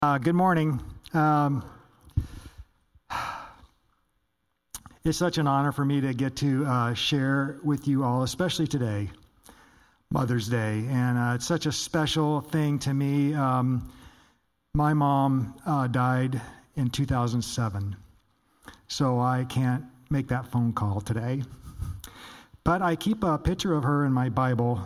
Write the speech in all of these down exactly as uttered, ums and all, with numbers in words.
Uh, good morning. Um, it's such an honor for me to get to uh, share with you all, especially today, Mother's Day. And uh, it's such a special thing to me. Um, my mom uh, died in two thousand seven, so I can't make that phone call today. But I keep a picture of her in my Bible.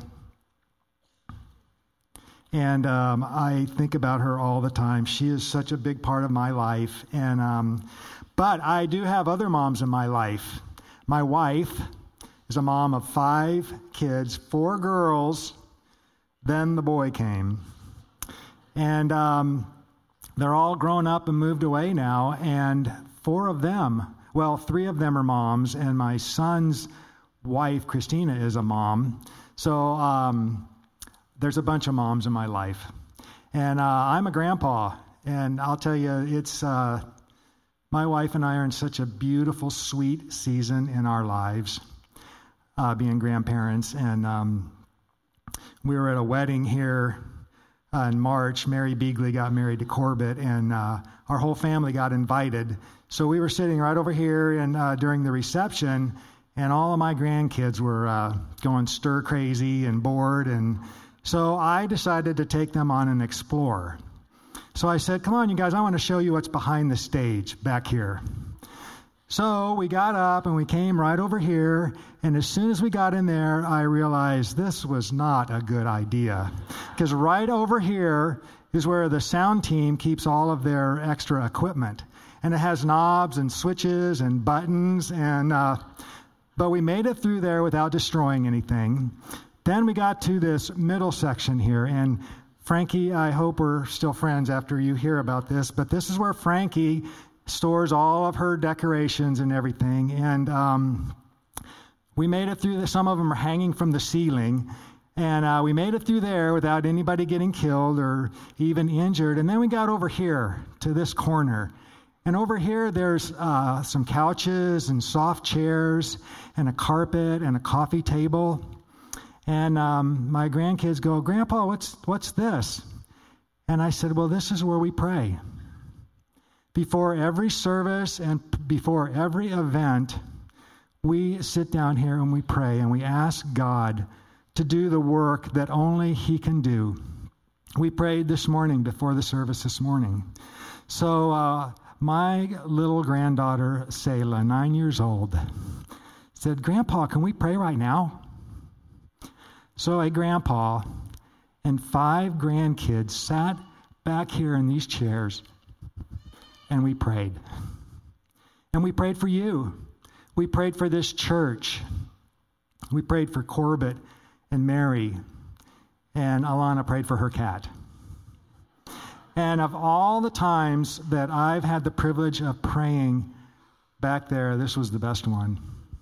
And um, I think about her all the time. She is such a big part of my life. And um, but I do have other moms in my life. My wife is a mom of five kids, four girls. Then the boy came. And um, they're all grown up and moved away now. And four of them, well, three of them are moms. And my son's wife, Christina, is a mom. So... Um, There's a bunch of moms in my life. And uh, I'm a grandpa. And I'll tell you, it's uh, my wife and I are in such a beautiful, sweet season in our lives, uh, being grandparents. And um, we were at a wedding here uh, in March. Mary Beagley got married to Corbett, and uh, our whole family got invited. So we were sitting right over here and uh, during the reception, and all of my grandkids were uh, going stir crazy and bored, and so I decided to take them on an explore. So I said, come on, you guys, I want to show you what's behind the stage back here. So we got up and we came right over here. And as soon as we got in there, I realized this was not a good idea. Because right over here is where the sound team keeps all of their extra equipment. And it has knobs and switches and buttons. And uh, but we made it through there without destroying anything. Then we got to this middle section here, and Frankie, I hope we're still friends after you hear about this, but this is where Frankie stores all of her decorations and everything, and um, we made it through. The, some of them are hanging from the ceiling, and uh, we made it through there without anybody getting killed or even injured, and then we got over here to this corner. And over here, there's uh, some couches and soft chairs and a carpet and a coffee table. And um, my grandkids go, Grandpa, what's what's this? And I said, well, this is where we pray. Before every service and before every event, we sit down here and we pray and we ask God to do the work that only He can do. We prayed this morning before the service this morning. So uh, my little granddaughter, Selah, nine years old, said, Grandpa, can we pray right now? So a grandpa and five grandkids sat back here in these chairs, and we prayed. And we prayed for you. We prayed for this church. We prayed for Corbett and Mary, and Alana prayed for her cat. And of all the times that I've had the privilege of praying back there, this was the best one.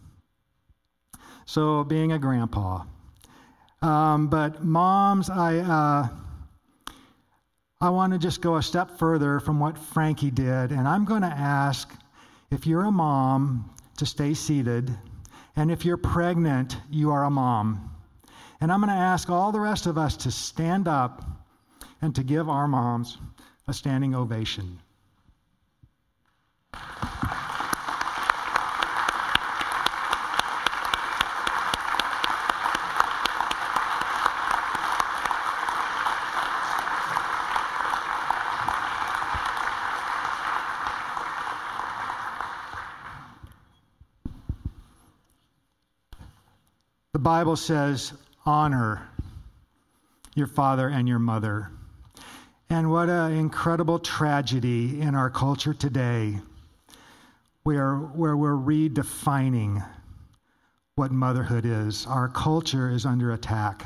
So being a grandpa. Um, but moms, I uh, I want to just go a step further from what Frankie did, and I'm going to ask if you're a mom to stay seated, and if you're pregnant, you are a mom. And I'm going to ask all the rest of us to stand up and to give our moms a standing ovation. The Bible says, honor your father and your mother. And what an incredible tragedy in our culture today, where, where we're redefining what motherhood is. Our culture is under attack.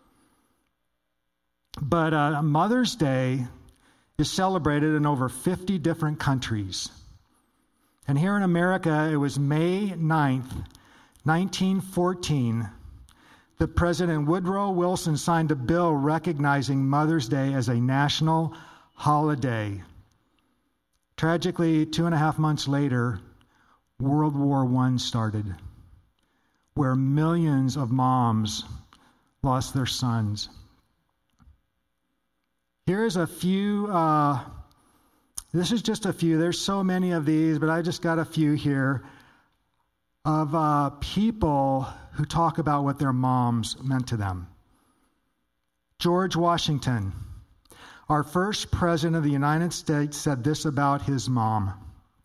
But uh, Mother's Day is celebrated in over fifty different countries. And here in America, it was May ninth, nineteen fourteen, that President Woodrow Wilson signed a bill recognizing Mother's Day as a national holiday. Tragically, two and a half months later, World War One started, where millions of moms lost their sons. Here's a few uh, This is just a few. There's so many of these, but I just got a few here of uh, people who talk about what their moms meant to them. George Washington, our first president of the United States, said this about his mom.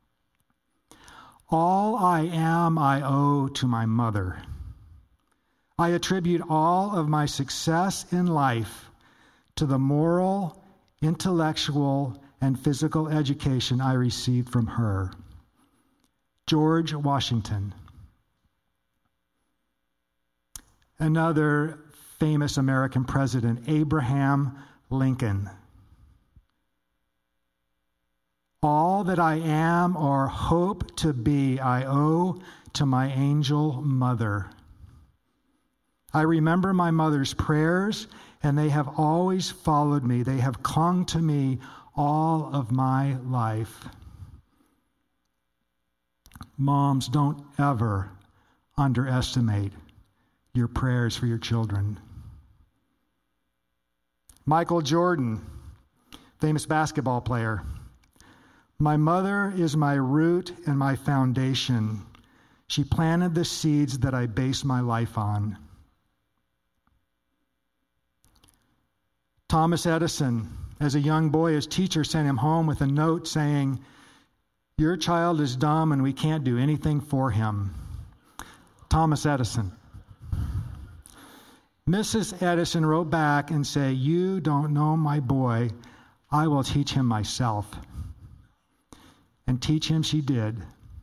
All I am, I owe to my mother. I attribute all of my success in life to the moral, intellectual, and physical education I received from her. George Washington. Another famous American president, Abraham Lincoln. All that I am or hope to be, I owe to my angel mother. I remember my mother's prayers, and they have always followed me. They have clung to me all of my life. Moms, don't ever underestimate your prayers for your children. Michael Jordan, famous basketball player. My mother is my root and my foundation. She planted the seeds that I base my life on. Thomas Edison, as a young boy, his teacher sent him home with a note saying, "Your child is dumb and we can't do anything for him." Thomas Edison. Missus Edison wrote back and said, "You don't know my boy. I will teach him myself." And teach him she did.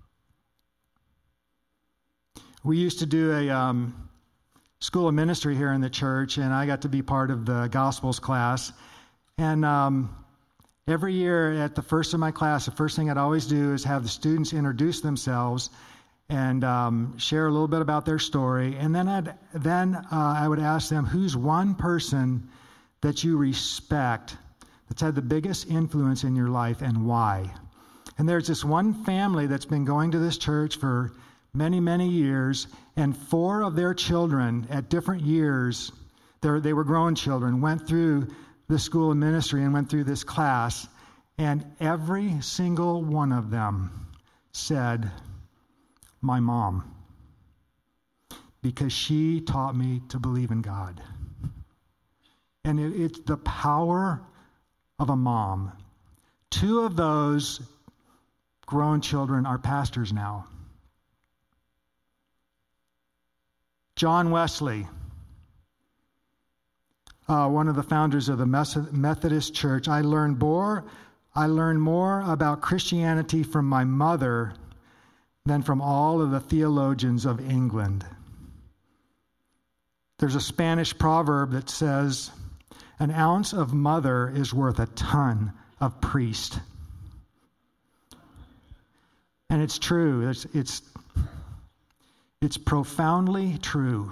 We used to do a um, school of ministry here in the church, and I got to be part of the Gospels class. And um, every year at the first of my class, the first thing I'd always do is have the students introduce themselves and um, share a little bit about their story. And then I'd then uh, I would ask them, who's one person that you respect that's had the biggest influence in your life and why? And there's this one family that's been going to this church for many, many years, and four of their children at different years, they were grown children, went through the school of ministry and went through this class, and every single one of them said, "My mom, because she taught me to believe in God." And it, it's the power of a mom. Two of those grown children are pastors now. John Wesley, uh, one of the founders of the Methodist Church. I learned more, I learned more about Christianity from my mother than from all of the theologians of England. There's a Spanish proverb that says, "An ounce of mother is worth a ton of priest." And it's true. It's, it's, it's profoundly true.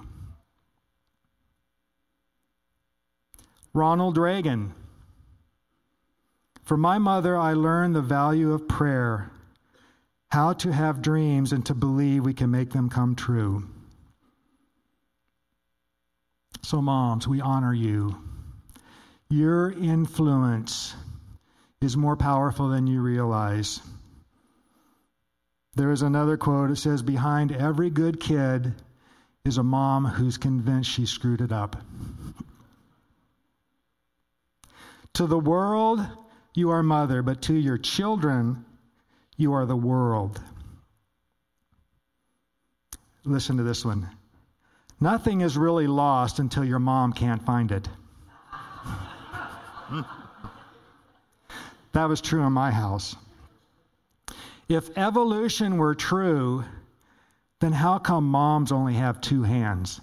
Ronald Reagan. From my mother, I learned the value of prayer, how to have dreams and to believe we can make them come true. So moms, we honor you. Your influence is more powerful than you realize. There is another quote. It says, "Behind every good kid is a mom who's convinced she screwed it up." To the world, you are mother, but to your children, you are the world. Listen to this one. Nothing is really lost until your mom can't find it. That was true in my house. If evolution were true, then how come moms only have two hands?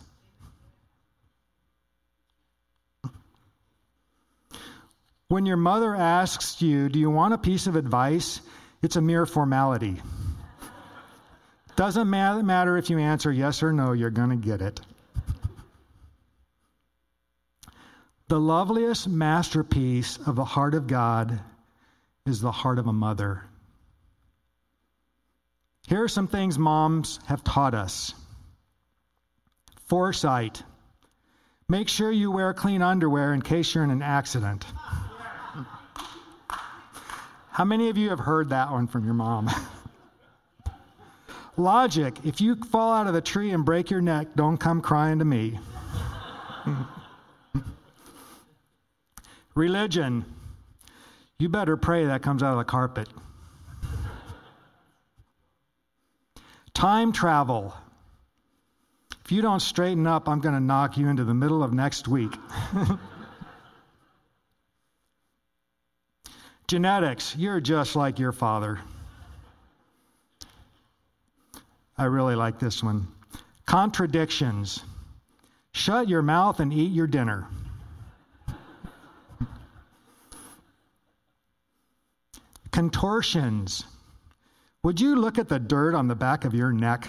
When your mother asks you, "Do you want a piece of advice?" it's a mere formality. Doesn't matter if you answer yes or no, you're going to get it. The loveliest masterpiece of the heart of God is the heart of a mother. Here are some things moms have taught us. Foresight. Make sure you wear clean underwear in case you're in an accident. How many of you have heard that one from your mom? Logic, if you fall out of the tree and break your neck, don't come crying to me. Religion, you better pray that comes out of the carpet. Time travel, if you don't straighten up, I'm going to knock you into the middle of next week. Genetics, you're just like your father. I really like this one. Contradictions. Shut your mouth and eat your dinner. Contortions. Would you look at the dirt on the back of your neck?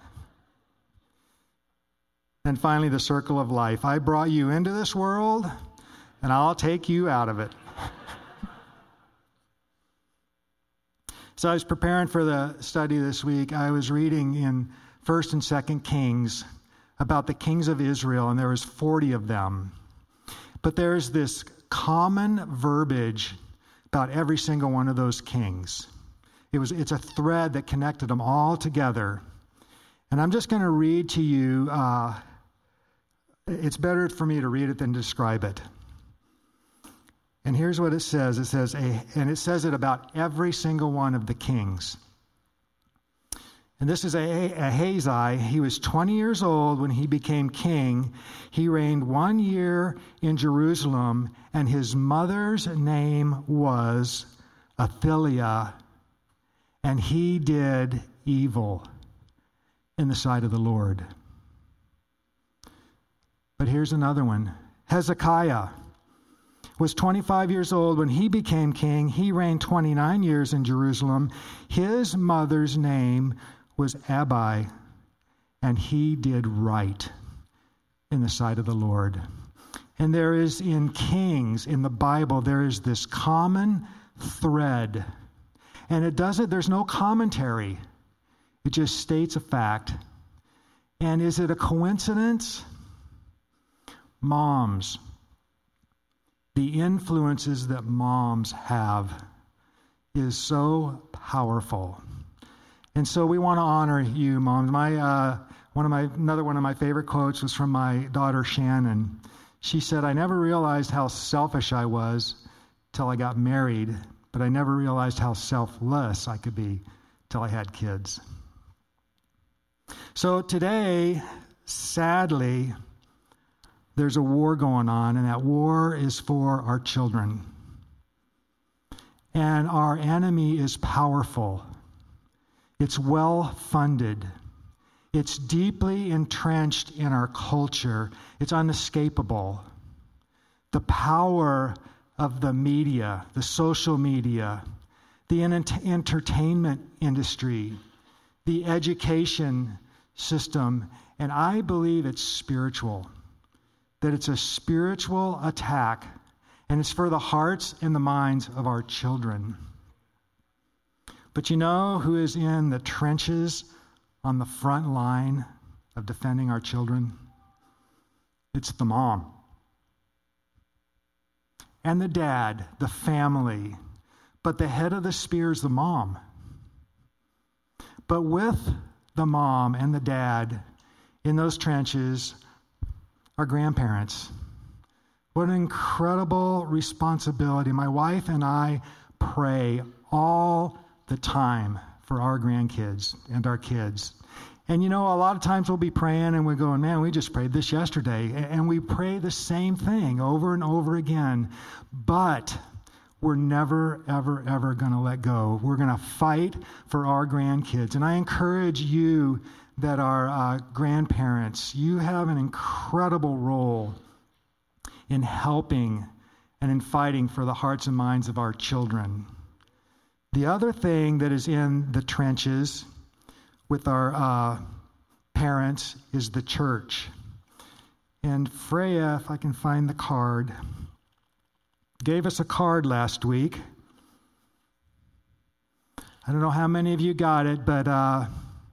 And finally, the circle of life. I brought you into this world, and I'll take you out of it. So I was preparing for the study this week. I was reading in First and Second Kings about the kings of Israel, and there was forty of them. But there's this common verbiage about every single one of those kings. It was, it's a thread that connected them all together. And I'm just going to read to you. Uh, it's better for me to read it than describe it. And here's what it says. It says, and it says it about every single one of the kings. And this is Ahazi. He was twenty years old when he became king. He reigned one year in Jerusalem, and his mother's name was Athaliah, and he did evil in the sight of the Lord. But here's another one. Hezekiah was twenty-five years old when he became king. He reigned twenty-nine years in Jerusalem. His mother's name was Abi, and he did right in the sight of the Lord. And there is in Kings, in the Bible, there is this common thread. And it doesn't, there's no commentary. It just states a fact. And is it a coincidence? Moms. The influences that moms have is so powerful. And so we want to honor you, moms. My uh, one of my another one of my favorite quotes was from my daughter Shannon. She said, "I never realized how selfish I was till I got married, but I never realized how selfless I could be till I had kids." So today, sadly, there's a war going on, and that war is for our children. And our enemy is powerful. It's well-funded. It's deeply entrenched in our culture. It's unescapable. The power of the media, the social media, the entertainment industry, the education system, and I believe it's spiritual. That it's a spiritual attack, and it's for the hearts and the minds of our children. But you know who is in the trenches on the front line of defending our children? It's the mom. And the dad, the family. But the head of the spear is the mom. But with the mom and the dad in those trenches, our grandparents. What an incredible responsibility. My wife and I pray all the time for our grandkids and our kids. And you know, a lot of times we'll be praying and we're going, man, we just prayed this yesterday. And we pray the same thing over and over again. But we're never, ever, ever going to let go. We're going to fight for our grandkids. And I encourage you that are uh, grandparents, you have an incredible role in helping and in fighting for the hearts and minds of our children. The other thing that is in the trenches with our uh, parents is the church. And Freya, if I can find the card, gave us a card last week. I don't know how many of you got it, but uh,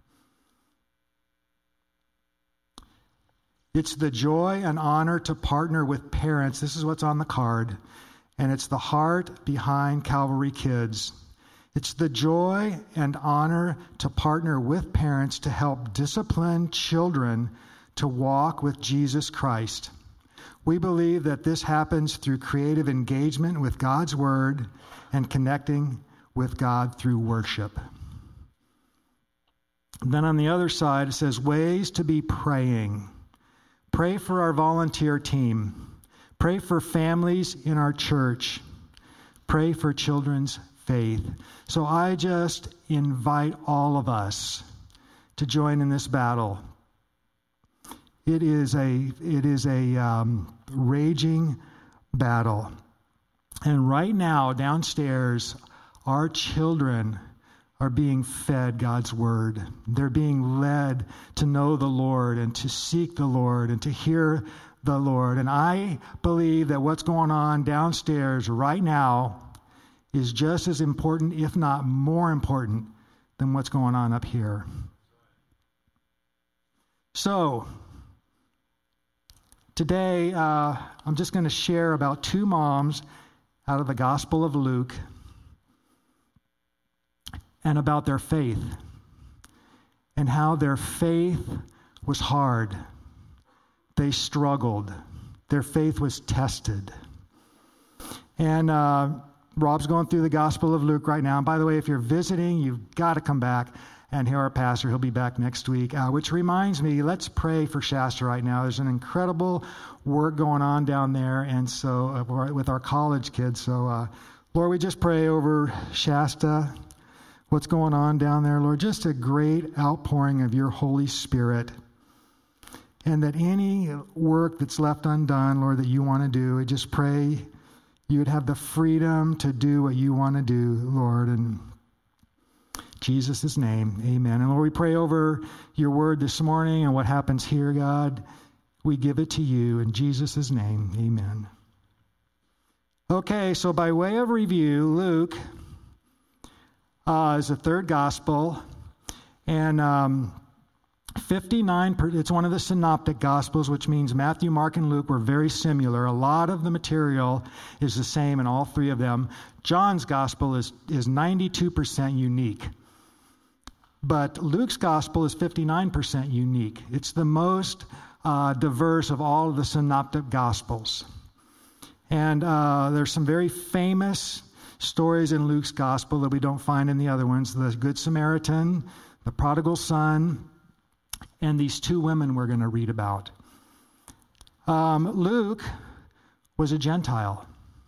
it's the joy and honor to partner with parents. This is what's on the card. And it's the heart behind Calvary Kids. It's the joy and honor to partner with parents to help discipline children to walk with Jesus Christ. We believe that this happens through creative engagement with God's Word and connecting with God through worship. Then on the other side, it says ways to be praying. Pray for our volunteer team. Pray for families in our church. Pray for children's faith. So I just invite all of us to join in this battle. It is a it is a um, raging battle. And right now, downstairs, our children are being fed God's word. They're being led to know the Lord and to seek the Lord and to hear the Lord. And I believe that what's going on downstairs right now is just as important, if not more important, than what's going on up here. So, today, uh, I'm just going to share about two moms out of the Gospel of Luke and about their faith and how their faith was hard. They struggled. Their faith was tested. And uh, Rob's going through the Gospel of Luke right now. And by the way, if you're visiting, you've got to come back and hear our pastor. He'll be back next week, uh, which reminds me, let's pray for Shasta right now. There's an incredible work going on down there, and so uh, with our college kids. So, uh, Lord, we just pray over Shasta, what's going on down there, Lord. Just a great outpouring of your Holy Spirit, and that any work that's left undone, Lord, that you want to do, I just pray you would have the freedom to do what you want to do, Lord, and Jesus' name, amen. And Lord, we pray over your word this morning and what happens here, God. We give it to you in Jesus' name, amen. Okay, so by way of review, Luke uh, is the third gospel, and um, fifty-nine, per, it's one of the synoptic gospels, which means Matthew, Mark, and Luke were very similar. A lot of the material is the same in all three of them. John's gospel is, is ninety-two percent unique. But Luke's gospel is fifty-nine percent unique. It's the most uh, diverse of all of the synoptic gospels. And uh, there's some very famous stories in Luke's gospel that we don't find in the other ones. The Good Samaritan, the prodigal son, and these two women we're going to read about. Um, Luke was a Gentile.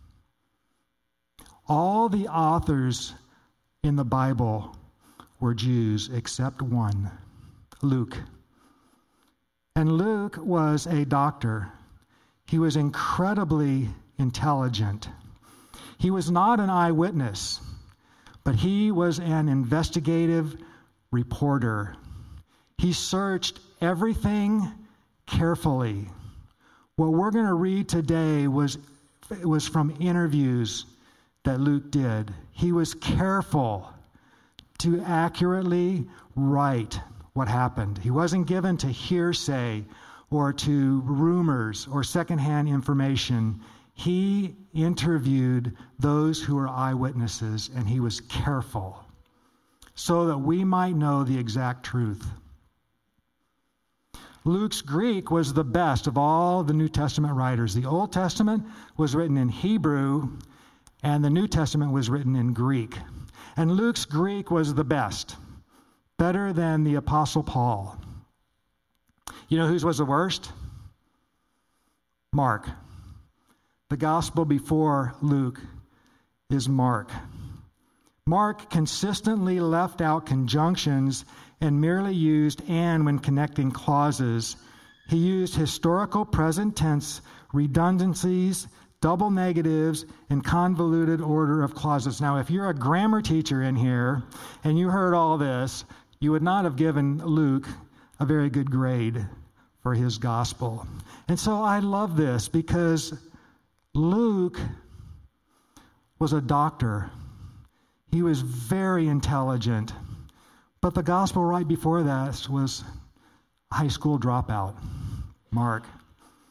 All the authors in the Bible were Jews except one, Luke. And Luke was a doctor. He was incredibly intelligent. He was not an eyewitness, but he was an investigative reporter. He searched everything carefully. What we're going to read today was, was from interviews that Luke did. He was careful to accurately write what happened. He wasn't given to hearsay or to rumors or secondhand information. He interviewed those who were eyewitnesses, and he was careful so that we might know the exact truth. Luke's Greek was the best of all the New Testament writers. The Old Testament was written in Hebrew, and the New Testament was written in Greek. And Luke's Greek was the best, better than the Apostle Paul. You know whose was the worst? Mark. The gospel before Luke is Mark. Mark consistently left out conjunctions and merely used and when connecting clauses. He used historical present tense redundancies, double negatives, and convoluted order of clauses. Now, if you're a grammar teacher in here and you heard all this, you would not have given Luke a very good grade for his gospel. And so I love this because Luke was a doctor. He was very intelligent. But the gospel right before that was a high school dropout, Mark.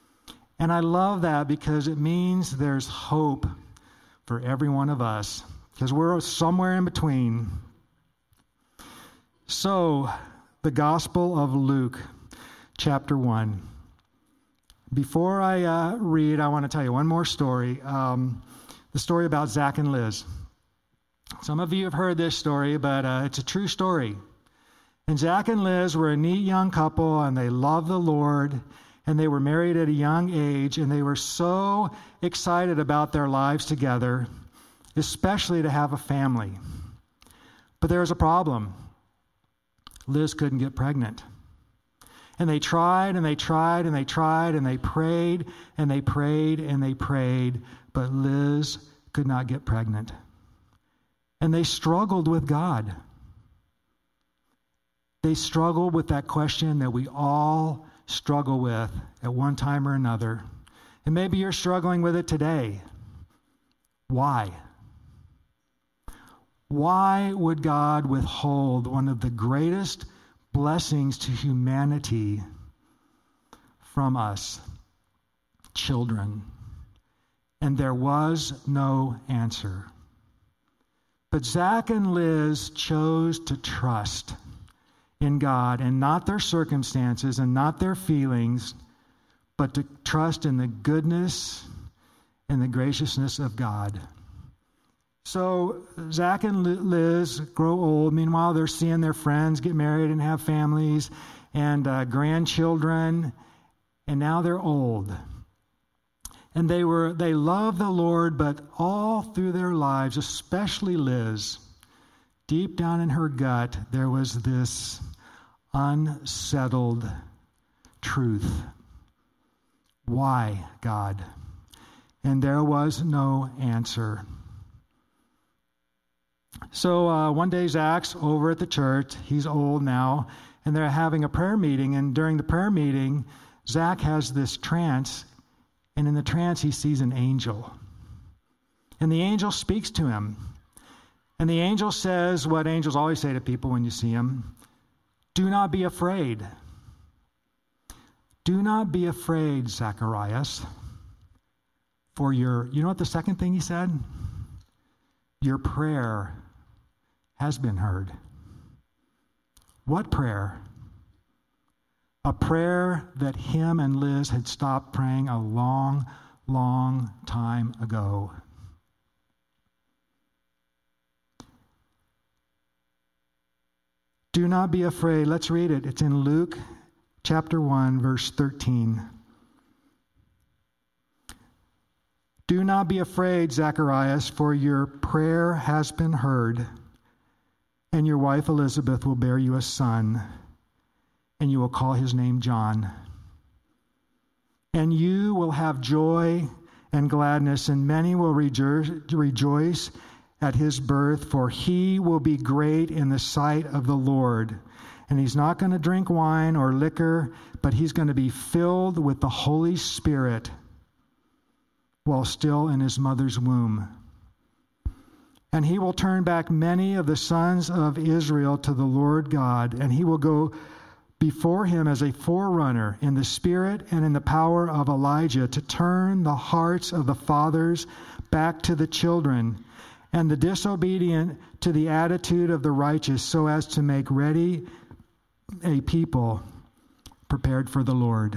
And I love that because it means there's hope for every one of us because we're somewhere in between. So, the Gospel of Luke, chapter one. Before I uh, read, I want to tell you one more story. Um, the story about Zach and Liz. Some of you have heard this story, but uh, it's a true story. And Zach and Liz were a neat young couple, and they loved the Lord, and they were married at a young age, and they were so excited about their lives together, especially to have a family. But there was a problem. Liz couldn't get pregnant. And they tried, and they tried, and they tried, and they prayed, and they prayed, and they prayed, but Liz could not get pregnant. And they struggled with God. They struggled with that question that we all struggle with at one time or another. And maybe you're struggling with it today. Why? Why would God withhold one of the greatest blessings to humanity from us, children? And there was no answer. But Zach and Liz chose to trust in God and not their circumstances and not their feelings, but to trust in the goodness and the graciousness of God. So Zach and Liz grow old. Meanwhile, they're seeing their friends get married and have families and uh, grandchildren, and now they're old. And they were they loved the Lord, but all through their lives, especially Liz, deep down in her gut, there was this unsettled truth. Why, God? And there was no answer. So uh, one day, Zach's over at the church. He's old now, and they're having a prayer meeting. And during the prayer meeting, Zach has this trance, and in the trance, he sees an angel. And the angel speaks to him. And the angel says what angels always say to people when you see them: do not be afraid. Do not be afraid, Zacharias, for your, you know what the second thing he said? Your prayer has been heard. What prayer? A prayer that him and Liz had stopped praying a long, long time ago. Do not be afraid. Let's read it. It's in Luke chapter one, verse thirteen. Do not be afraid, Zacharias, for your prayer has been heard, and your wife Elizabeth will bear you a son, and you will call his name John. And you will have joy and gladness, and many will rejo- rejoice at his birth, for he will be great in the sight of the Lord. And he's not going to drink wine or liquor, but he's going to be filled with the Holy Spirit while still in his mother's womb. And he will turn back many of the sons of Israel to the Lord God, and he will go before him as a forerunner in the spirit and in the power of Elijah, to turn the hearts of the fathers back to the children, and the disobedient to the attitude of the righteous, so as to make ready a people prepared for the Lord.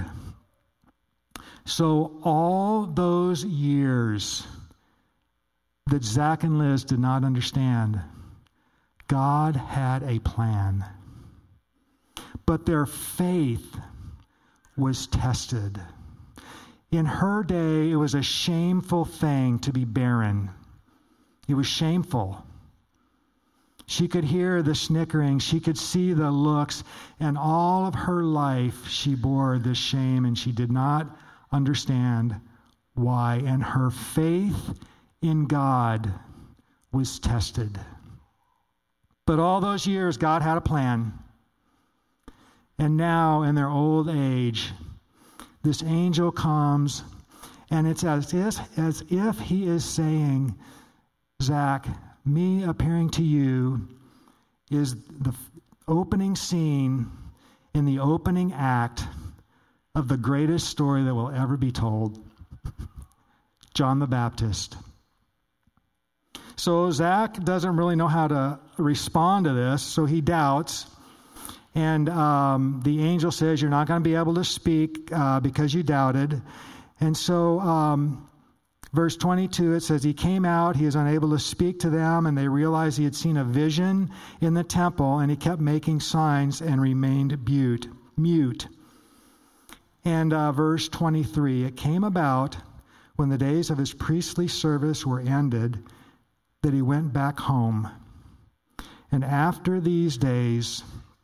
So all those years that Zach and Liz did not understand, God had a plan. But their faith was tested. In her day, it was a shameful thing to be barren. It was shameful. She could hear the snickering. She could see the looks. And all of her life, she bore this shame, and she did not understand why. And her faith in God was tested. But all those years, God had a plan. And now, in their old age, this angel comes, and it's as if, as if he is saying, Zach, me appearing to you is the opening scene in the opening act of the greatest story that will ever be told, John the Baptist. So Zach doesn't really know how to respond to this, so he doubts. And um, the angel says, you're not going to be able to speak uh, because you doubted. And so um, verse twenty-two, it says, he came out, he is unable to speak to them, and they realized he had seen a vision in the temple, and he kept making signs and remained mute. mute. And uh, verse twenty-three, it came about when the days of his priestly service were ended that he went back home. And after these days,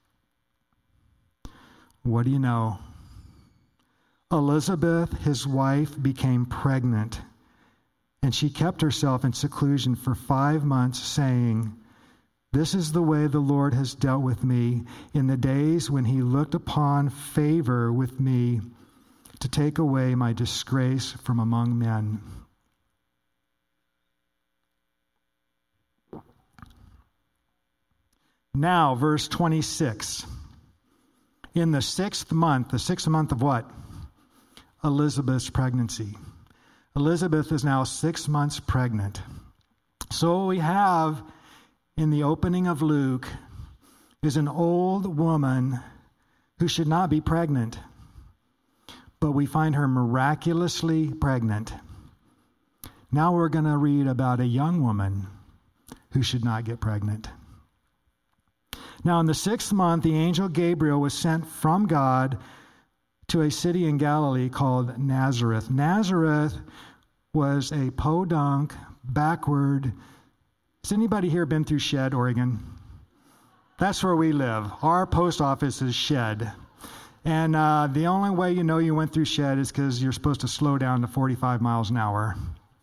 what do you know? Elizabeth, his wife, became pregnant, and she kept herself in seclusion for five months, saying, this is the way the Lord has dealt with me in the days when he looked upon favor with me to take away my disgrace from among men. Now, verse twenty-six. In the sixth month, the sixth month of what? Elizabeth's pregnancy. Elizabeth is now six months pregnant. So we have, in the opening of Luke, is an old woman who should not be pregnant, but we find her miraculously pregnant. Now we're going to read about a young woman who should not get pregnant. Now, in the sixth month, the angel Gabriel was sent from God to a city in Galilee called Nazareth. Nazareth was a podunk, backward. Has anybody here been through Shed, Oregon? That's where we live. Our post office is Shed. And uh, the only way you know you went through Shed is because you're supposed to slow down to forty-five miles an hour.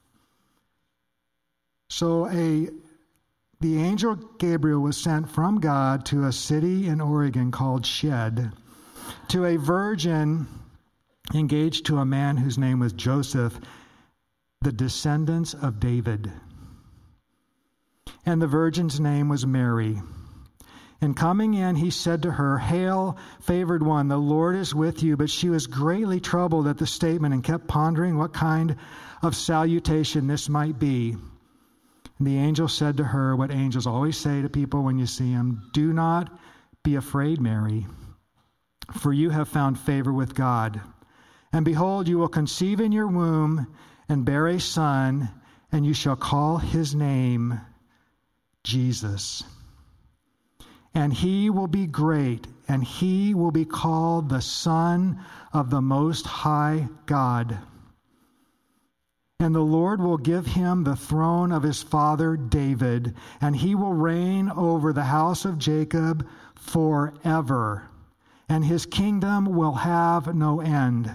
So a The angel Gabriel was sent from God to a city in Oregon called Shed, to a virgin engaged to a man whose name was Joseph, the descendants of David. And the virgin's name was Mary. And coming in, he said to her, "Hail, favored one, the Lord is with you." But she was greatly troubled at the statement and kept pondering what kind of salutation this might be. And the angel said to her what angels always say to people when you see them, "Do not be afraid, Mary, for you have found favor with God. And behold, you will conceive in your womb and bear a son, and you shall call his name Jesus. And he will be great, and he will be called the Son of the Most High God. And the Lord will give him the throne of his father David, and he will reign over the house of Jacob forever, and his kingdom will have no end."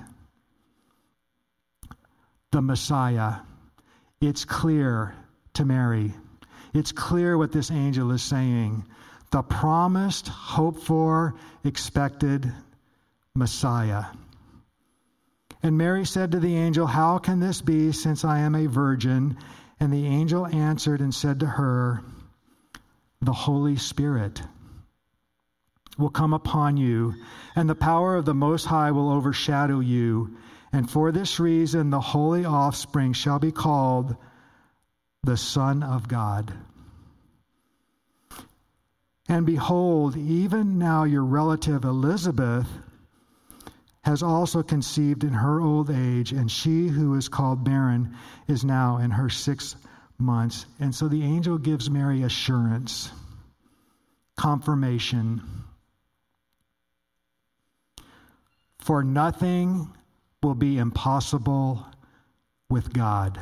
The Messiah. It's clear to Mary. It's clear what this angel is saying. The promised, hoped for, expected Messiah. And Mary said to the angel, "How can this be, since I am a virgin?" And the angel answered and said to her, "The Holy Spirit will come upon you, and the power of the Most High will overshadow you. And for this reason, the holy offspring shall be called the Son of God. And behold, even now your relative Elizabeth has also conceived in her old age, and she who is called barren is now in her sixth months." And so the angel gives Mary assurance, confirmation. For nothing will be impossible with God.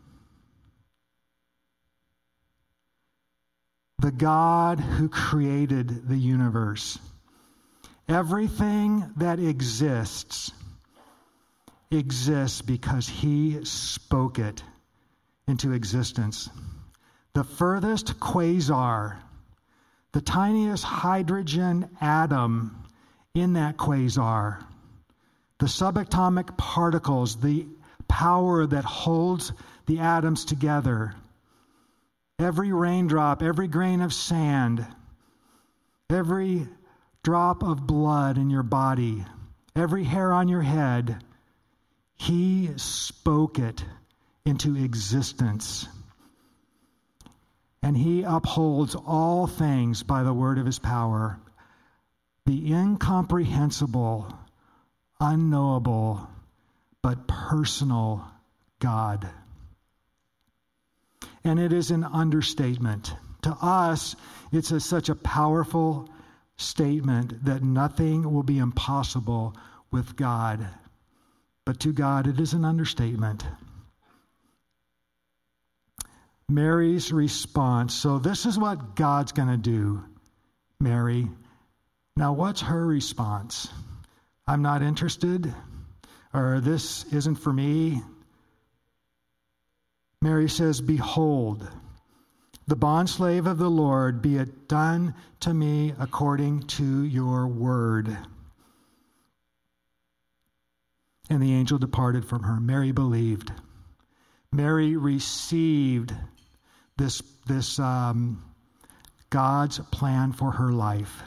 The God who created the universe. Everything that exists exists because he spoke it into existence. The furthest quasar, the tiniest hydrogen atom in that quasar, the subatomic particles, the power that holds the atoms together, every raindrop, every grain of sand, every drop of blood in your body, every hair on your head, he spoke it into existence. and he upholds all things by the word of his power. The incomprehensible, unknowable, but personal God. And it is an understatement. To us, it's a, such a powerful statement that nothing will be impossible with God. But to God, it is an understatement. Mary's response. So this is what God's going to do, Mary. Now, what's her response? I'm not interested, or this isn't for me. Mary says, behold, the bondslave of the Lord, be it done to me according to your word. And the angel departed from her. Mary believed. Mary received this, this um, God's plan for her life.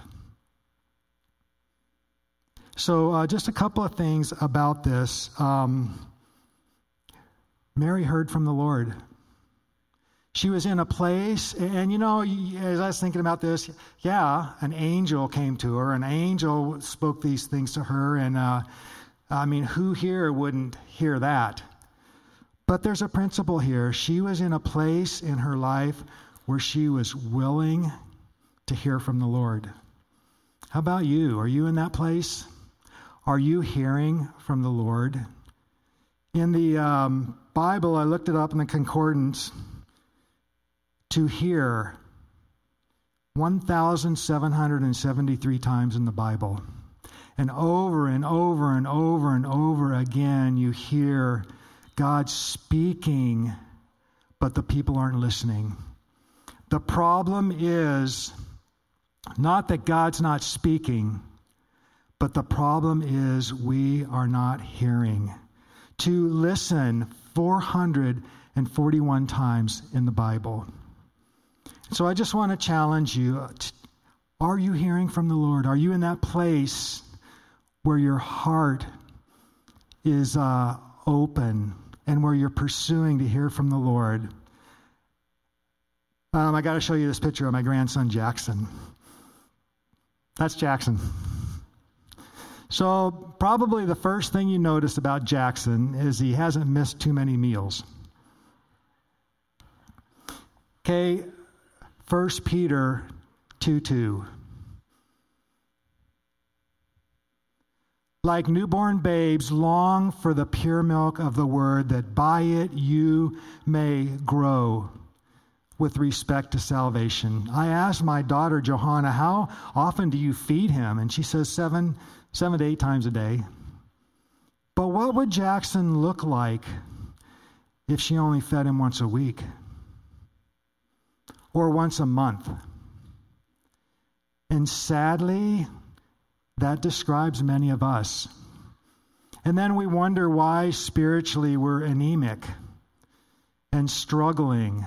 So uh, just a couple of things about this. Um, Mary heard from the Lord. She was in a place, and you know, as I was thinking about this, yeah, an angel came to her. An angel spoke these things to her, and uh, I mean, who here wouldn't hear that? But there's a principle here. She was in a place in her life where she was willing to hear from the Lord. How about you? Are you in that place? Are you hearing from the Lord? In the um, Bible, I looked it up in the concordance. To hear, one thousand seven hundred seventy-three times in the Bible. And over and over and over and over again, you hear God speaking, but the people aren't listening. The problem is not that God's not speaking, but the problem is we are not hearing. To listen four hundred forty-one times in the Bible. So I just want to challenge you. Are you hearing from the Lord? Are you in that place where your heart is uh, open and where you're pursuing to hear from the Lord? Um, I got to show you this picture of my grandson, Jackson. That's Jackson. So probably the first thing you notice about Jackson is he hasn't missed too many meals. Okay, First Peter two two. Like newborn babes, long for the pure milk of the word, that by it you may grow with respect to salvation. I asked my daughter, Johanna, how often do you feed him? And she says seven, seven to eight times a day. But what would Jackson look like if she only fed him once a week? Or once a month? And sadly, that describes many of us. And then we wonder why spiritually we're anemic and struggling.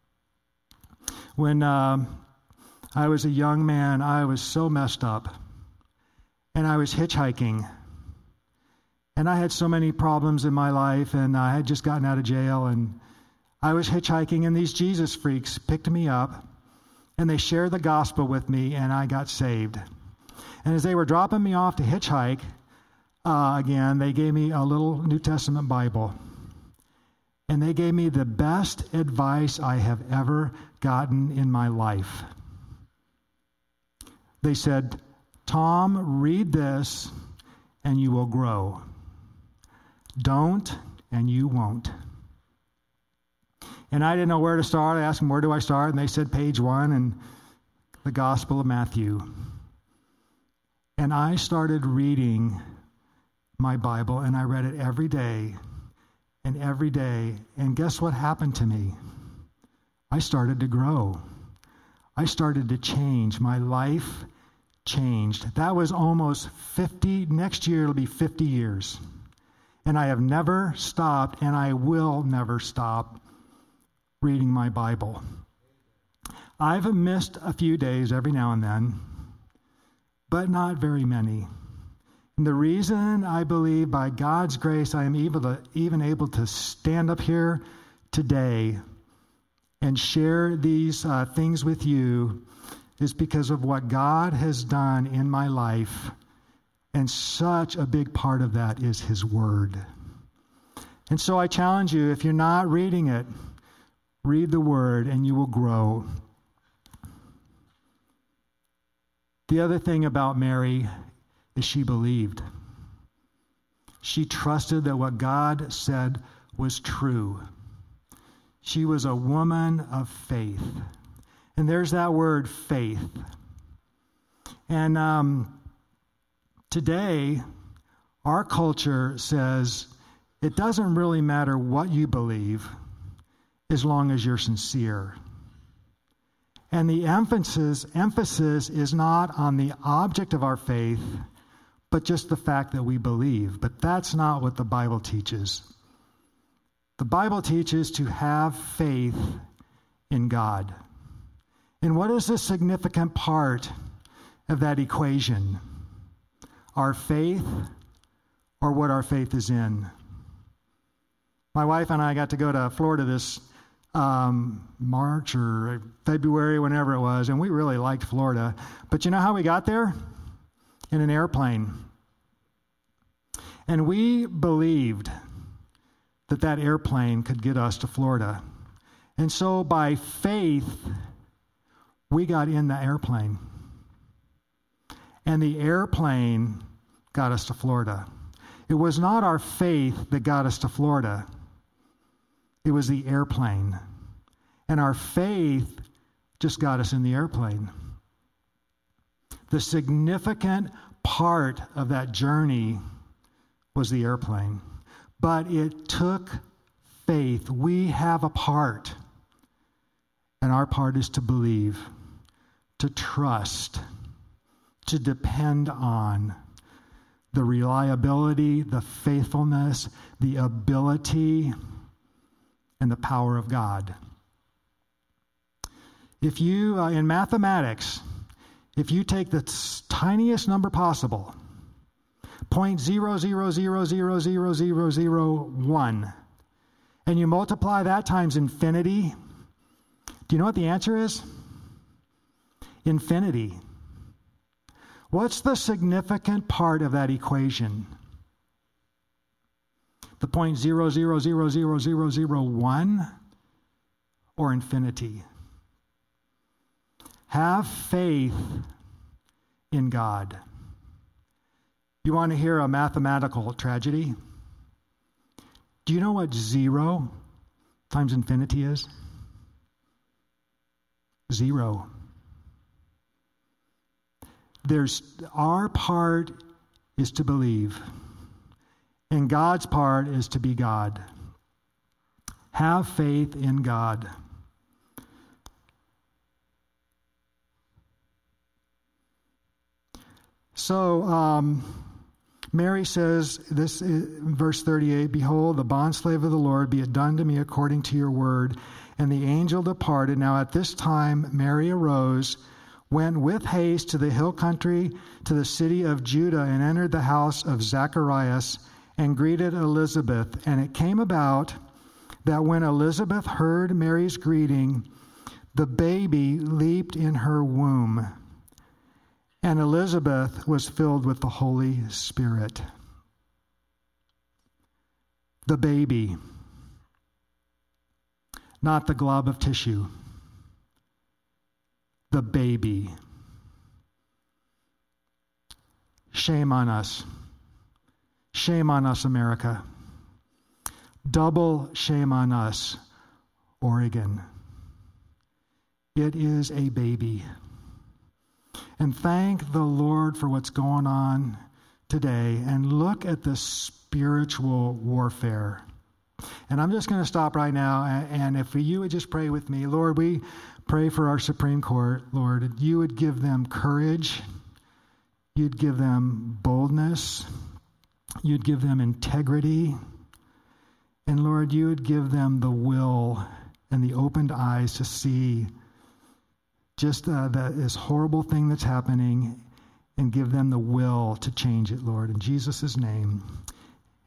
When uh, I was a young man, I was so messed up. And I was hitchhiking. And I had so many problems in my life, and I had just gotten out of jail, and I was hitchhiking, and these Jesus freaks picked me up, and they shared the gospel with me, and I got saved. And as they were dropping me off to hitchhike, uh, again, they gave me a little New Testament Bible. And they gave me the best advice I have ever gotten in my life. They said, Tom, read this, and you will grow. Don't, and you won't. And I didn't know where to start. I asked them, where do I start? And they said, page one, and the Gospel of Matthew. And I started reading my Bible, and I read it every day, and every day. And guess what happened to me? I started to grow. I started to change. My life changed. That was almost fifty, next year it'll be fifty years. And I have never stopped, and I will never stop reading my Bible. I've missed a few days every now and then, but not very many. And the reason I believe by God's grace I am able to, even able to stand up here today and share these uh, things with you is because of what God has done in my life, and such a big part of that is His Word. And so I challenge you, if you're not reading it, read the Word and you will grow. The other thing about Mary is she believed. She trusted that what God said was true. She was a woman of faith. And there's that word, faith. And um, today, our culture says it doesn't really matter what you believe as long as you're sincere. And the emphasis, emphasis is not on the object of our faith, but just the fact that we believe. But that's not what the Bible teaches. The Bible teaches to have faith in God. And what is the significant part of that equation? Our faith or what our faith is in? My wife and I got to go to Florida this um, March or February, whenever it was, and we really liked Florida. But you know how we got there? In an airplane. And we believed that that airplane could get us to Florida. And so by faith, we got in the airplane. And the airplane got us to Florida. It was not our faith that got us to Florida. It was the airplane. And our faith just got us in the airplane. The significant part of that journey was the airplane. But it took faith. We have a part. And our part is to believe, to trust, to depend on the reliability, the faithfulness, the ability, and the power of God. If you, uh, in mathematics, if you take the tiniest number possible, zero point zero zero zero zero zero zero zero one, and you multiply that times infinity, do you know what the answer is? Infinity. What's the significant part of that equation? The zero point zero zero zero zero zero zero one or infinity? Have faith in God. You want to hear a mathematical tragedy? Do you know what zero times infinity is? Zero. There's, our part is to believe, and God's part is to be God. Have faith in God. So, um, Mary says, this is, verse thirty-eight, "Behold, the bondslave of the Lord, be it done to me according to your word. And the angel departed. Now at this time Mary arose, went with haste to the hill country, to the city of Judah, and entered the house of Zacharias, and greeted Elizabeth. And it came about that when Elizabeth heard Mary's greeting, the baby leaped in her womb. And Elizabeth was filled with the Holy Spirit." The baby, not the glob of tissue. The baby. Shame on us. Shame on us, America. Double shame on us, Oregon. It is a baby. And thank the Lord for what's going on today. And look at the spiritual warfare. And I'm just going to stop right now. And if you would just pray with me. Lord, we pray for our Supreme Court, Lord. You would give them courage. You'd give them boldness. You'd give them integrity. And Lord, you would give them the will and the opened eyes to see just uh, that this horrible thing that's happening, and give them the will to change it, Lord. In Jesus' name,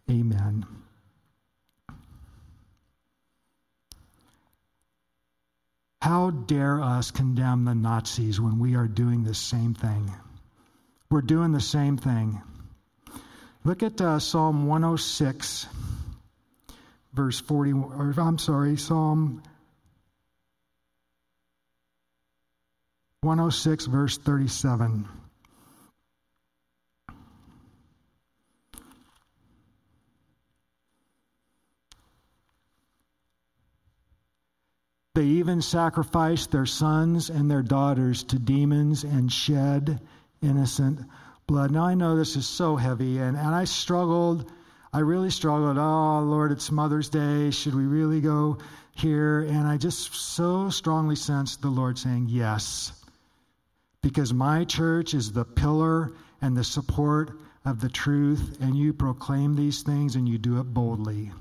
amen. How dare us condemn the Nazis when we are doing the same thing? We're doing the same thing. Look at uh, Psalm one oh six, verse forty, or I'm sorry, Psalm one oh six, verse thirty-seven. They even sacrificed their sons and their daughters to demons and shed innocent blood. Now, I know this is so heavy, and, and I struggled. I really struggled. Oh, Lord, it's Mother's Day. Should we really go here? And I just so strongly sensed the Lord saying, yes, because my church is the pillar and the support of the truth, and you proclaim these things and you do it boldly.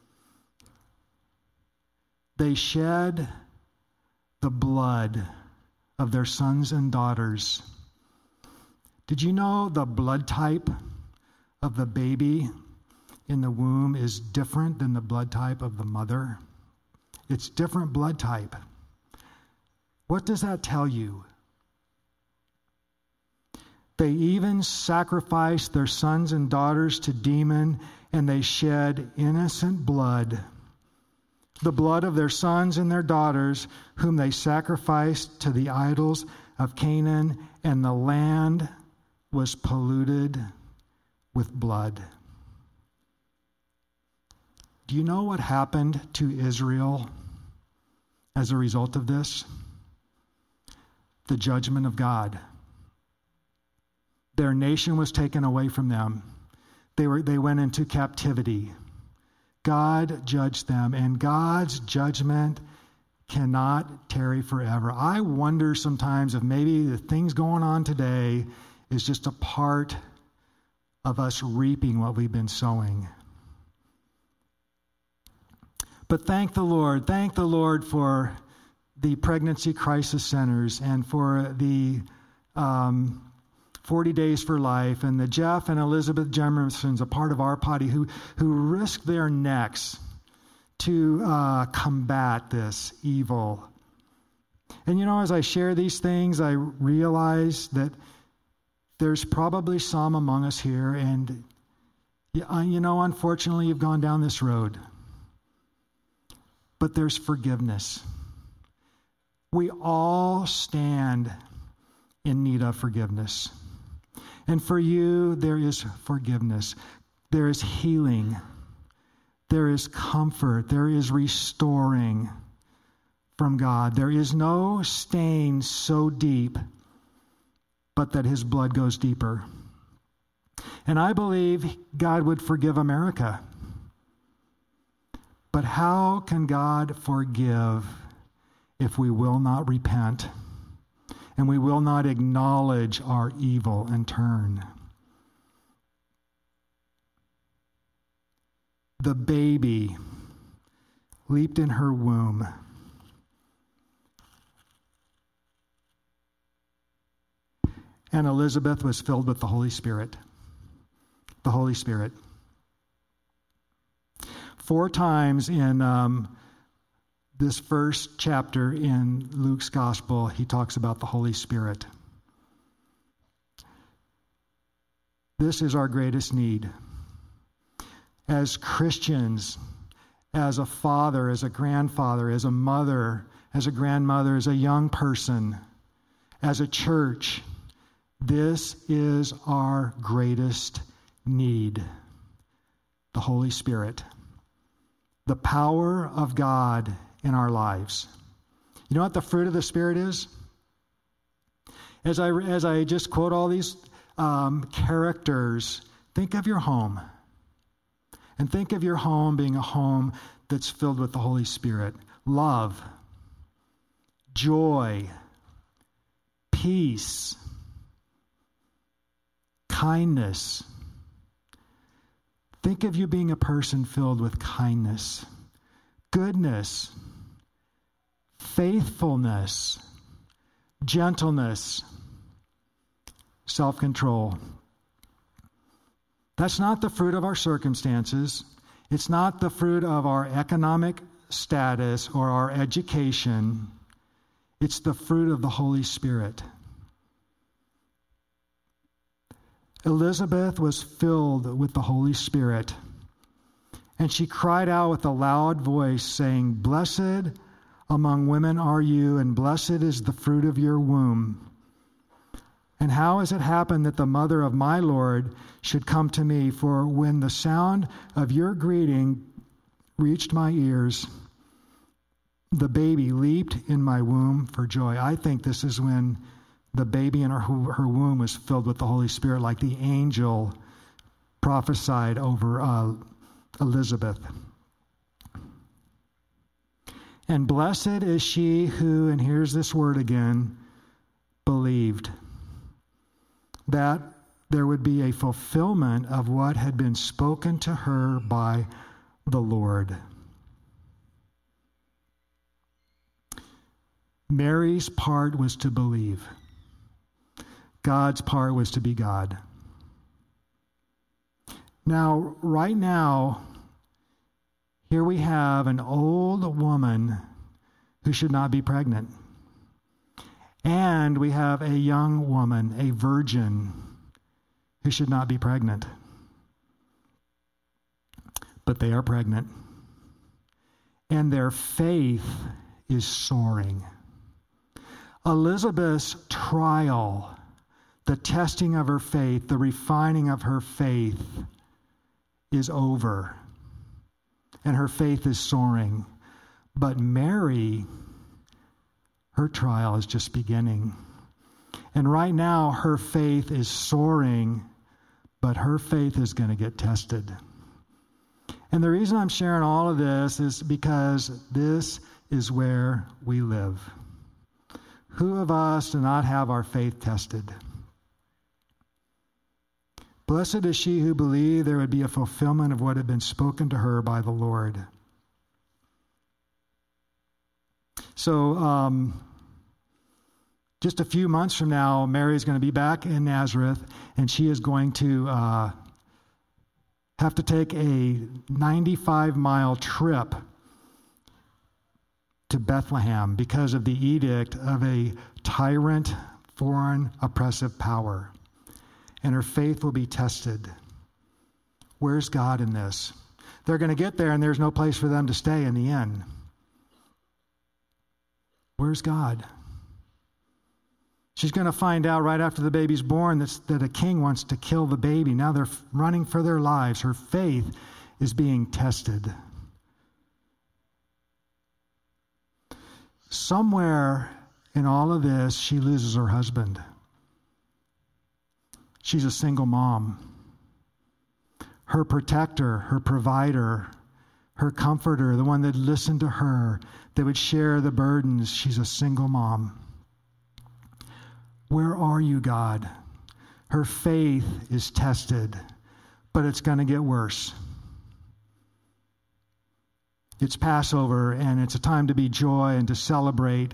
They shed the blood of their sons and daughters. Did you know the blood type of the baby in the womb is different than the blood type of the mother? It's different blood type. What does that tell you? They even sacrificed their sons and daughters to demon, and they shed innocent blood, the blood of their sons and their daughters, whom they sacrificed to the idols of Canaan, and the land was polluted with blood. Do you know what happened to Israel as a result of this? The judgment of God. Their nation was taken away from them. They were, they went into captivity. God judged them, and God's judgment cannot tarry forever. I wonder sometimes if maybe the things going on today is just a part of us reaping what we've been sowing. But thank the Lord. Thank the Lord for the pregnancy crisis centers and for the um, forty Days for Life, and the Jeff and Elizabeth Jemersons, a part of our party, who, who risked their necks to uh, combat this evil. And you know, as I share these things, I realize that there's probably some among us here, and you know, unfortunately, you've gone down this road. But there's forgiveness. We all stand in need of forgiveness. And for you, there is forgiveness. There is healing. There is comfort. There is restoring from God. There is no stain so deep, but that his blood goes deeper. And I believe God would forgive America. But how can God forgive if we will not repent and we will not acknowledge our evil and turn? The baby leaped in her womb. And Elizabeth was filled with the Holy Spirit. The Holy Spirit. Four times in um, this first chapter in Luke's gospel, he talks about the Holy Spirit. This is our greatest need. As Christians, as a father, as a grandfather, as a mother, as a grandmother, as a young person, as a church, this is our greatest need. The Holy Spirit. The power of God in our lives. You know what the fruit of the Spirit is? As I, as I just quote all these um, characters, think of your home. And think of your home being a home that's filled with the Holy Spirit. Love, joy, peace, kindness. Think of you being a person filled with kindness, goodness, faithfulness, gentleness, self-control. That's not the fruit of our circumstances. It's not the fruit of our economic status or our education. It's the fruit of the Holy Spirit. Elizabeth was filled with the Holy Spirit, and she cried out with a loud voice, saying, "Blessed among women are you, and blessed is the fruit of your womb. And how has it happened that the mother of my Lord should come to me? For when the sound of your greeting reached my ears, the baby leaped in my womb for joy." I think this is when the baby in her, her womb was filled with the Holy Spirit, like the angel prophesied over uh, Elizabeth. And blessed is she who, and here's this word again, believed that there would be a fulfillment of what had been spoken to her by the Lord. Mary's part was to believe. God's part was to be God. Now, right now, here we have an old woman who should not be pregnant. And we have a young woman, a virgin, who should not be pregnant. But they are pregnant. And their faith is soaring. Elizabeth's trial, the testing of her faith, the refining of her faith is over. And her faith is soaring. But Mary, her trial is just beginning. And right now, her faith is soaring, but her faith is going to get tested. And the reason I'm sharing all of this is because this is where we live. Who of us do not have our faith tested? Blessed is she who believed there would be a fulfillment of what had been spoken to her by the Lord. So, um, just a few months from now, Mary is going to be back in Nazareth, and she is going to uh, have to take a ninety-five mile trip to Bethlehem because of the edict of a tyrant, foreign, oppressive power. And her faith will be tested. Where's God in this? They're going to get there, and there's no place for them to stay in the inn. Where's God? She's going to find out right after the baby's born that, that a king wants to kill the baby. Now they're running for their lives. Her faith is being tested. Somewhere in all of this, she loses her husband. She's a single mom. Her protector, her provider, her comforter, the one that listened to her, that would share the burdens, she's a single mom. Where are you, God? Her faith is tested, but it's going to get worse. It's Passover, and it's a time to be joy and to celebrate.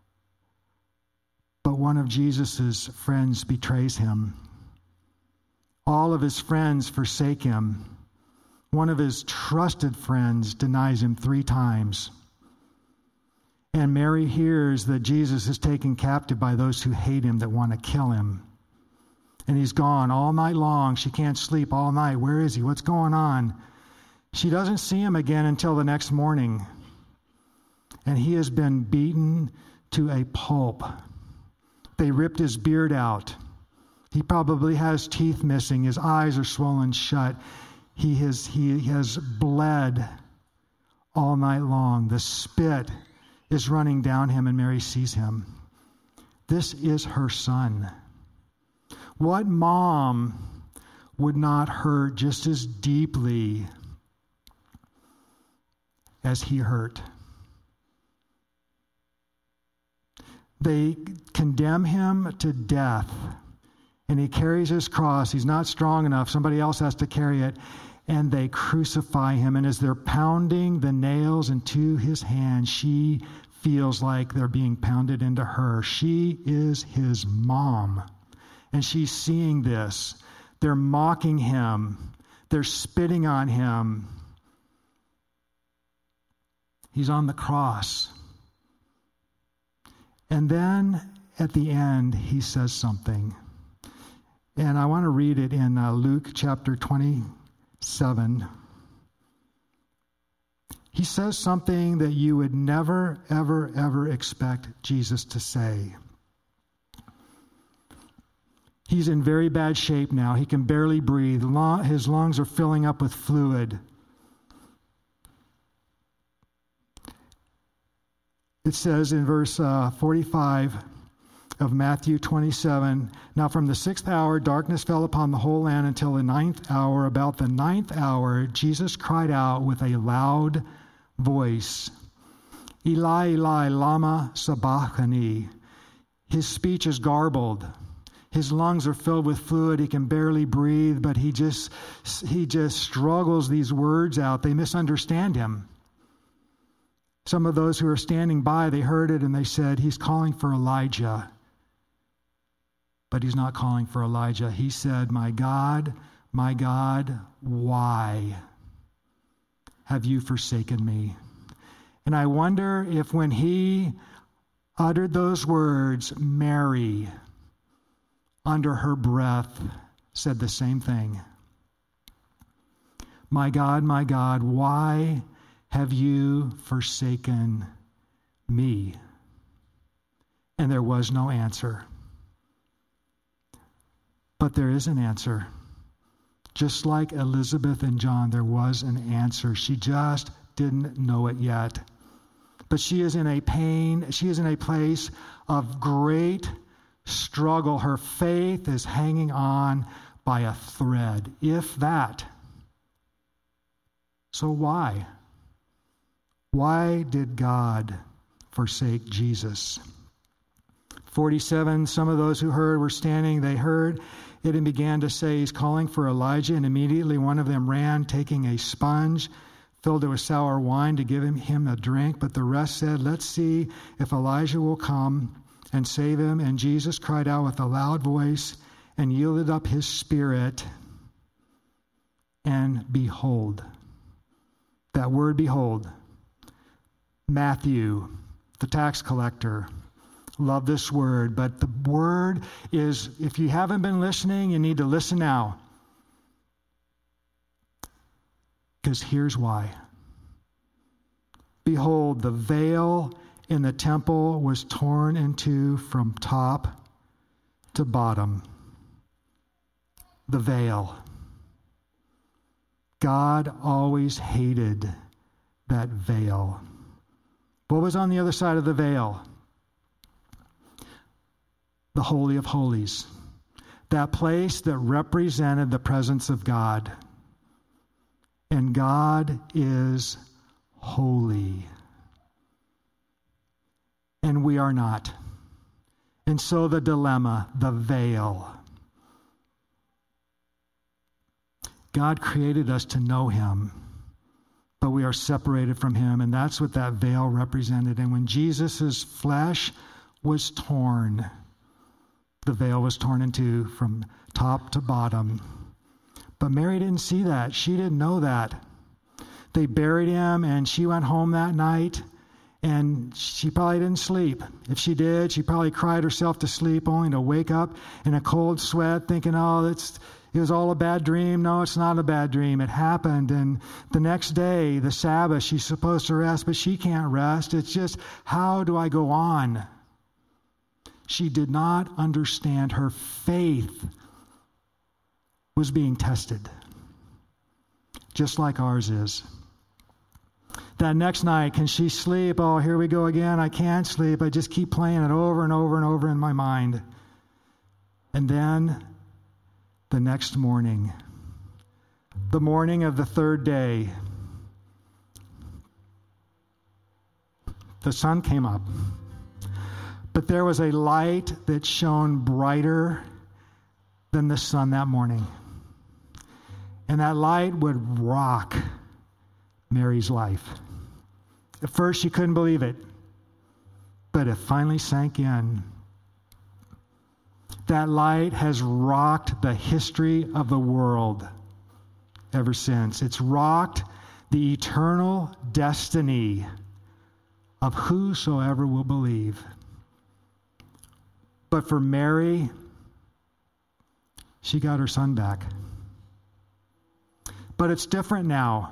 But one of Jesus' friends betrays him. All of his friends forsake him. One of his trusted friends denies him three times. And Mary hears that Jesus is taken captive by those who hate him, that want to kill him. And he's gone all night long. She can't sleep all night. Where is he? What's going on? She doesn't see him again until the next morning. And he has been beaten to a pulp. They ripped his beard out. He probably has teeth missing. His eyes are swollen shut. He has, he has bled all night long. The spit is running down him, and Mary sees him. This is her son. What mom would not hurt just as deeply as he hurt? They condemn him to death. And he carries his cross. He's not strong enough. Somebody else has to carry it. And they crucify him. And as they're pounding the nails into his hand, she feels like they're being pounded into her. She is his mom. And she's seeing this. They're mocking him. They're spitting on him. He's on the cross. And then at the end, he says something. And I want to read it in uh, Luke chapter twenty-seven. He says something that you would never, ever, ever expect Jesus to say. He's in very bad shape now. He can barely breathe. His lungs are filling up with fluid. It says in verse uh, forty-five of Matthew twenty-seven, now from the sixth hour, darkness fell upon the whole land until the ninth hour. About the ninth hour, Jesus cried out with a loud voice, Eli, Eli, lama sabachthani. His speech is garbled. His lungs are filled with fluid. He can barely breathe, but he just, he just struggles these words out. They misunderstand him. Some of those who are standing by, they heard it and they said, he's calling for Elijah. But he's not calling for Elijah. He said, my God, my God, why have you forsaken me? And I wonder if when he uttered those words, Mary, under her breath, said the same thing. My God, my God, why have you forsaken me? And there was no answer. But there is an answer. Just like Elizabeth and John, there was an answer. She just didn't know it yet. But she is in a pain, she is in a place of great struggle. Her faith is hanging on by a thread, if that. So why? Why did God forsake Jesus? forty-seven, some of those who heard were standing. They heard it and began to say, he's calling for Elijah. And immediately one of them ran, taking a sponge, filled it with sour wine to give him, him a drink. But the rest said, let's see if Elijah will come and save him. And Jesus cried out with a loud voice and yielded up his spirit. And behold, that word behold, Matthew, the tax collector, love this word, but the word is, if you haven't been listening, you need to listen now. Because here's why. Behold, the veil in the temple was torn in two from top to bottom. The veil. God always hated that veil. What was on the other side of the veil? The Holy of Holies. That place that represented the presence of God. And God is holy. And we are not. And so the dilemma, the veil. God created us to know him, but we are separated from him, and that's what that veil represented. And when Jesus' flesh was torn, the veil was torn in two from top to bottom. But Mary didn't see that. She didn't know that. They buried him, and she went home that night, and she probably didn't sleep. If she did, she probably cried herself to sleep, only to wake up in a cold sweat, thinking, oh, it's, it was all a bad dream. No, it's not a bad dream. It happened. And the next day, the Sabbath, she's supposed to rest, but she can't rest. It's just, how do I go on? She did not understand. Her faith was being tested, just like ours is. That next night, can she sleep? Oh, here we go again. I can't sleep. I just keep playing it over and over and over in my mind. And then the next morning, the morning of the third day, the sun came up. But there was a light that shone brighter than the sun that morning. And that light would rock Mary's life. At first, she couldn't believe it, but it finally sank in. That light has rocked the history of the world ever since. It's rocked the eternal destiny of whosoever will believe. But for Mary, she got her son back. But it's different now.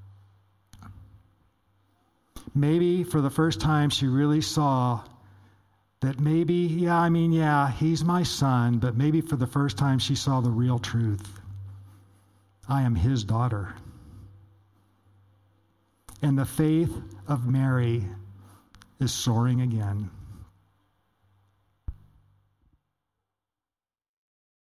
Maybe for the first time she really saw that maybe, yeah, I mean, yeah, he's my son, but maybe for the first time she saw the real truth. I am his daughter. And the faith of Mary is soaring again.